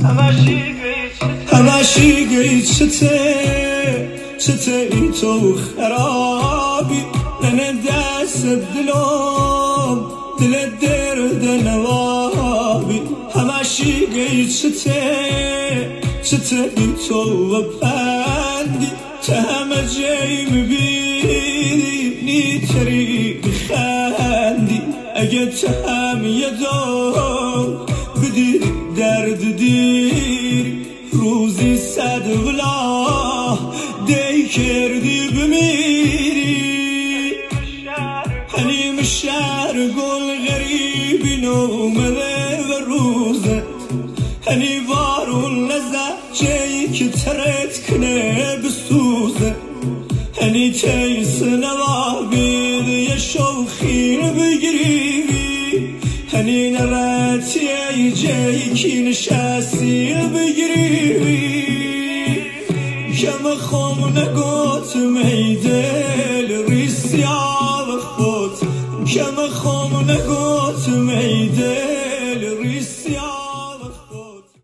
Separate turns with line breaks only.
همشی گیت چته ای تو خرابی لنه دست دلم دل درد نوابی همشی گیت چته ای تو بندی ته همه جای میبینی تری بخندی اگه ته هم یه دو بدی درد دیری روزی صد ولا دی کردی بمیری حنیم شهر گل غریبی نومده و روزت هنی وارون نزد جایی که ترت کنه بسوزه هنی تیس نوابید یه شوخی بگیری هنی نرتی ای جایی که نشستی بگیری کم خم نگوت میدل ریسیا خود کم خم نگوت میدل ریسیا